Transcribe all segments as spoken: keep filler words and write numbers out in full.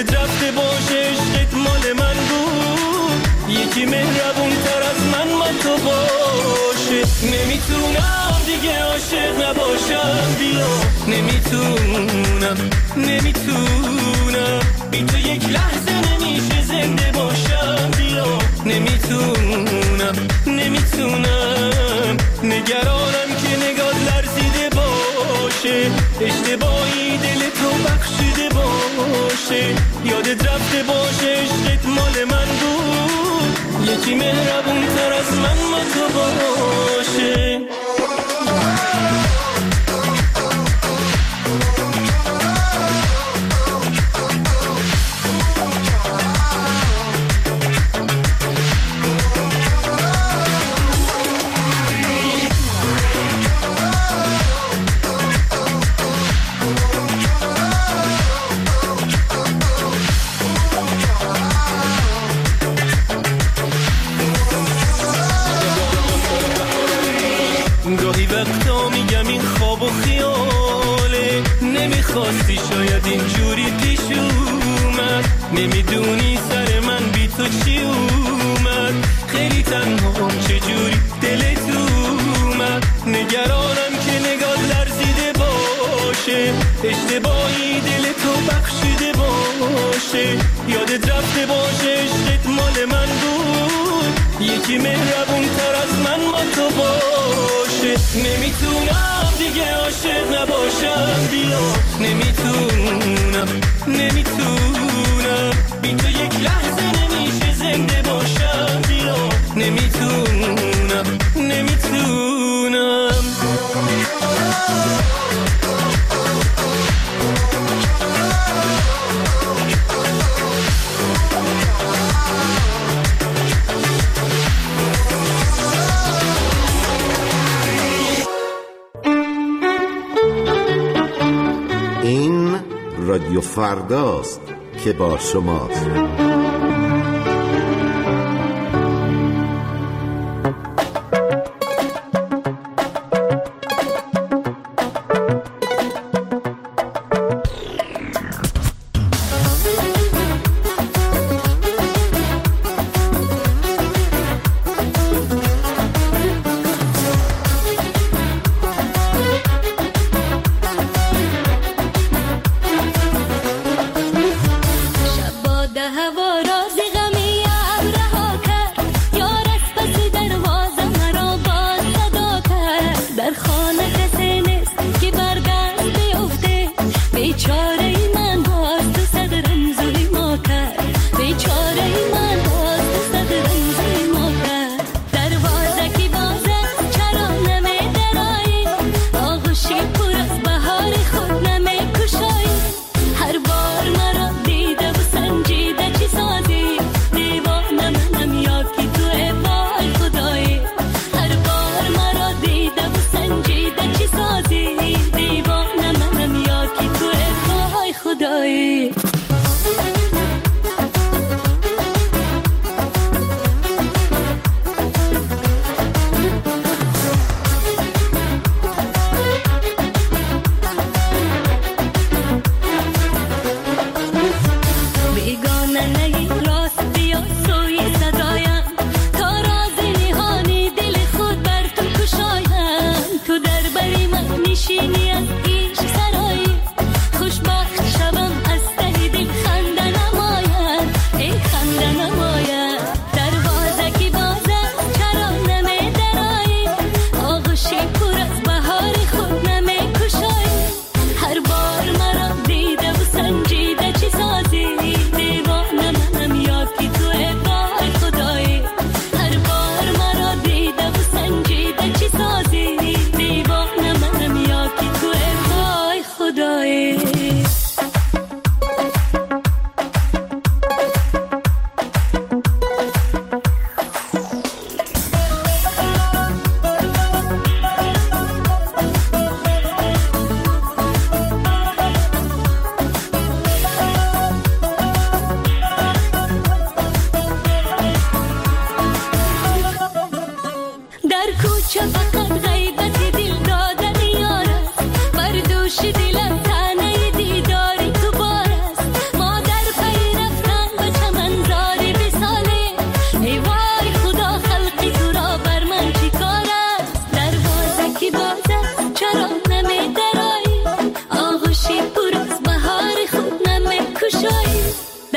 یادت رفته باشه عشقت مال من بود، یکی مهربون تر از من من تو باشه. نمیتونم دیگه عاشق نباشم بیا، نمیتونم نمیتونم بی تو یک لحظه نمیشه زنده باشم بیا، نمیتونم نمیتونم نگرانم که نگاه لرزیده باشه، اشتباهی دل تو بخشیده باشه. یادت رفته باشه عشقت مال من بود، یکی مهربون تر از من ما تو باشه. گاهی وقتا میگم این خواب و خیاله، نمیخواستی شاید اینجوری پیش اومد، نمیدونی سر من بی تو چی اومد، خیلی تنهام چجوری دلت اومد، نگرانم که نگاه لرزیده باشه، اشتباهی دل تو بخشیده باشه. یادت رفته باشه عشقت مال من بود، یکی مهربون تر از من ما تو باشه. نمیتونم دیگه عاشق نباشم بیا، نمیتونم نمیتونم بی تو یک لحظه نمیشه زنده باشم بیا، نمیتونم نمیتونم رادیو فرداست که با شماست. هوا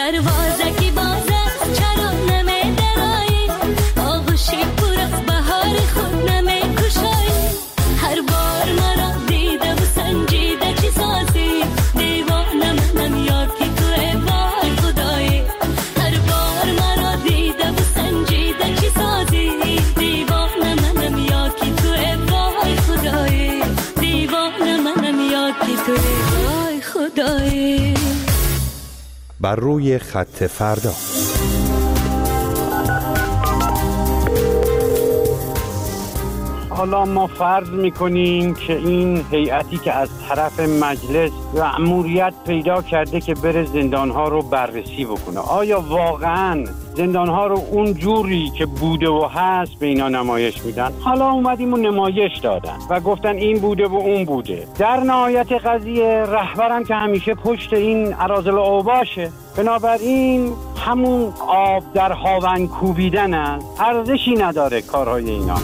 دروازه کی بازه چرا نمی درایی آغوشی پر از بهار خود نمی کشایی هر بار مرا دیده و سنجیده چی سازی دیوانه منم یا که تو ای وای خدایی هر بار مرا دیده و سنجیده چی سازی دیوانه منم یا که تو ای وای خدایی دیوانه منم یا که تو ای وای خدایی. بر روی خط فردا. حالا ما فرض میکنیم که این هیئتی که از طرف مجلس مأموریت پیدا کرده که بره زندانها رو بررسی بکنه، آیا واقعاً زندانها رو اون جوری که بوده و هست به اینا نمایش میدن؟ حالا اومدیم و نمایش دادن و گفتن این بوده و اون بوده. در نهایت قضیه رهبرم که همیشه پشت این اراذل اوباشه، بنابراین همون آب در هاون کوبیدن است، ارزشی نداره کارهای اینا.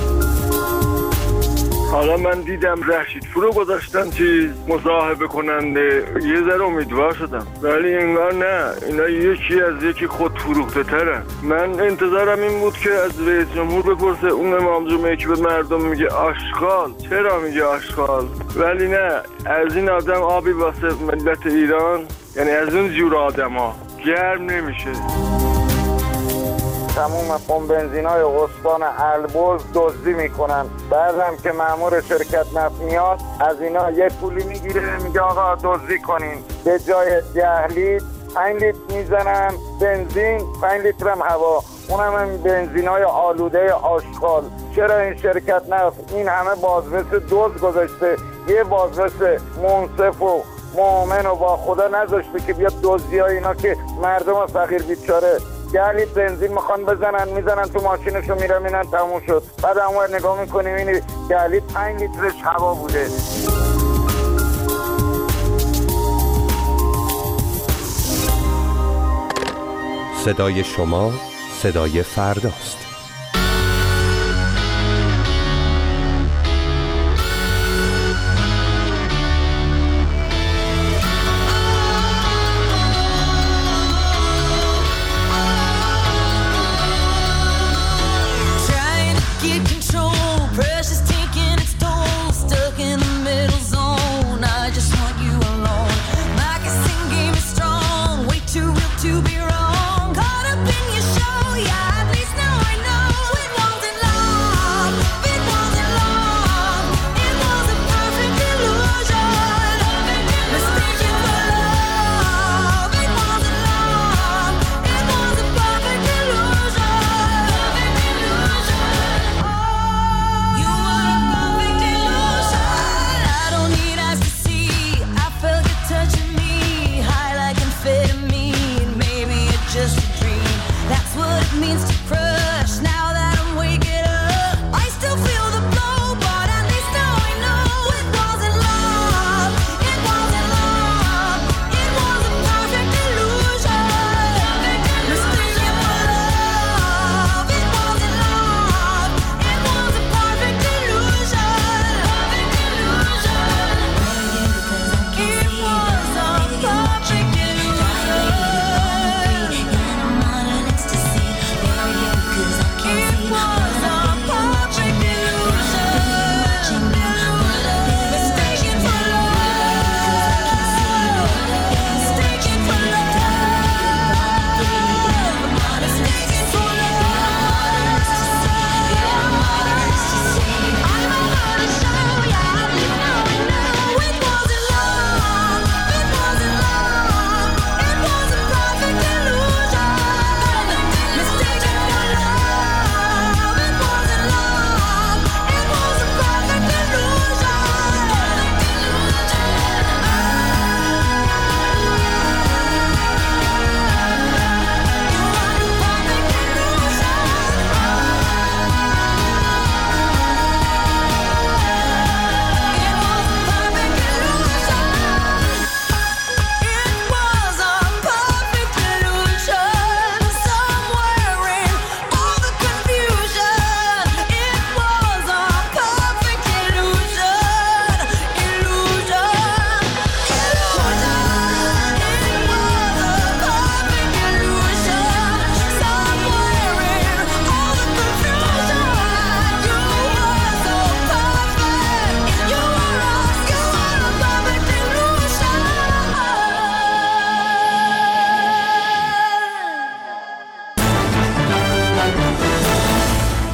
حالا من دیدم رشید فرو گذاشتن چیز مصاحبه کننده، یه ذره امیدوار شدم، ولی انگار نه، اینا یکی از یکی خود فروخته تره. من انتظارم این بود که از رئیس جمهور بپرسه اون امام جمعه که به مردم میگه آشغال چرا میگه آشغال، ولی نه، از این آدم آبی واسه ملت ایران، یعنی از اون جور آدم ها گرم نمیشه. تموم پمپ بنزینای استان البرز دزدی میکنن، بعدم که مأمور شرکت نفت میاد از اینا یه پولی میگیره میگه آقا دزدی کنین، به جای ده لیتر پنج لیتر میزنن بنزین، پنج لیتر هم هوا، اونم هم بنزینای آلوده آشغال. چرا این شرکت نفت این همه بازرس دزد گذاشته، یه بازرس منصف و مؤمن و با خدا نذاشته که بیاد دزدی های اینا که مردم فقیر بیچاره ده لیتر بنزین میخوان بزنن، میزنن تو ماشینشو میرن میرن تموم شد. بعد همون نگاه میکنیم این ده لیتر پنج لیترش هوا بوده. صدای شما صدای فرداست.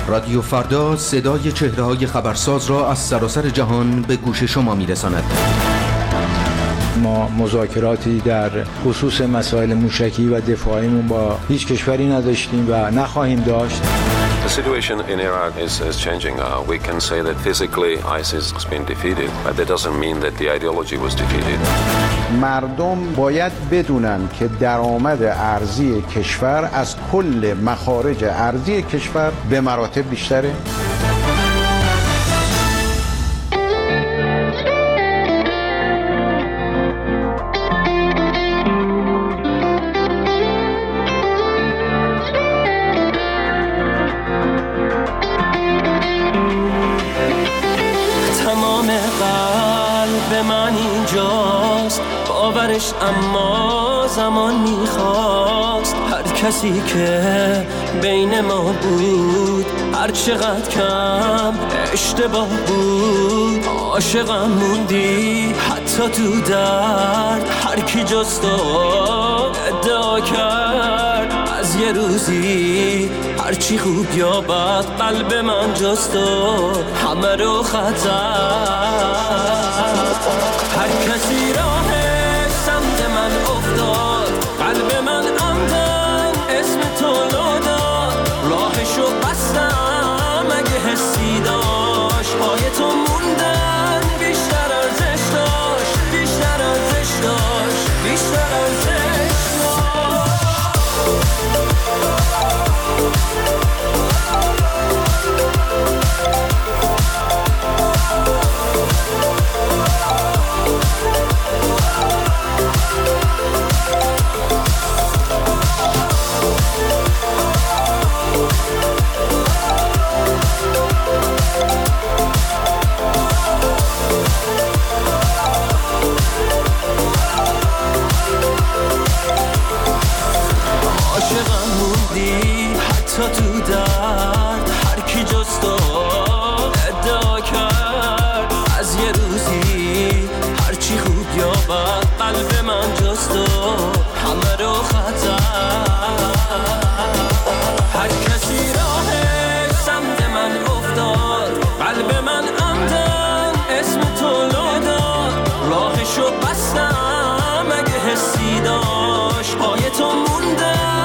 رادیو فردا صدای چهره‌های خبرساز را از سراسر جهان به گوش شما می‌رساند. ما مذاکراتی در خصوص مسائل موشکی و دفاعیمون با هیچ کشوری نداشتیم و نخواهیم داشت. The situation in Iraq is, is changing. Uh, we can say that physically ISIS has been defeated, but that doesn't mean that the ideology was defeated. مردم باید بدونن که درآمد ارزی کشور از کل مخارج ارزی کشور به مراتب بیشتره. اما زمان میخواست هر کسی که بین ما بود هر چقدر کم اشتباه بود عاشقم موندی حتی تو درد هر کی جز تو ادعا کرد از یه روزی هرچی خوب یا بد قلب من جز تو همه رو خطر هر کسی راه سمت من افتاد قلب من عمدن اسم تو لو داد راهشو بستم اگه حسی داشت پای تو موندن بیشتر ارزش داشت بیشتر ارزش داشت بیشتر ارزش داشت حتی تو درد هر کی جز تو ادعا کرد از یه روزی هرچی خوب یا بد قلب من جز تو همه رو خطر هر کسی راهش سمت من افتاد قلب من عمدن اسم تو لو داد راهشو بستم اگه حسی داشت پای تو موندن